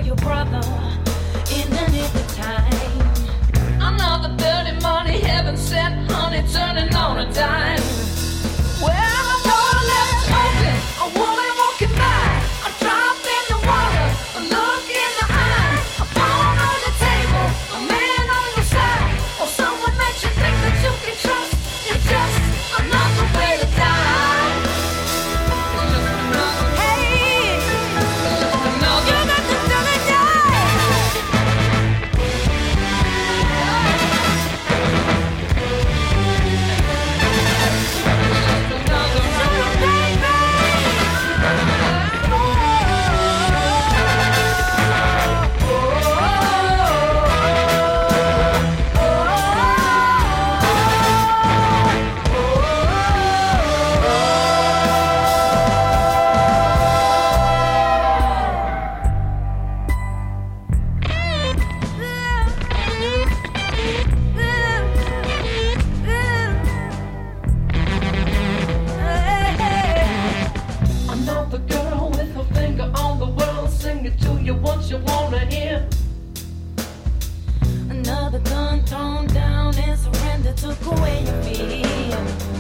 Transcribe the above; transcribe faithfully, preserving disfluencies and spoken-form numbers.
your brother in the nick of time. Another dirty money, heaven sent honey, turning on a dime. Well, the door left open, a woman walking by. A drop in the water, a look in the eye. A phone on the table, a man on your side. Or someone that you think that you can trust. It's just another way to die. It's just another. Hey, it's just another. You got to tell it, yeah. Another girl with her finger on the world, sing it to you once you wanna hear. Another gun thrown down and surrender took away your fear.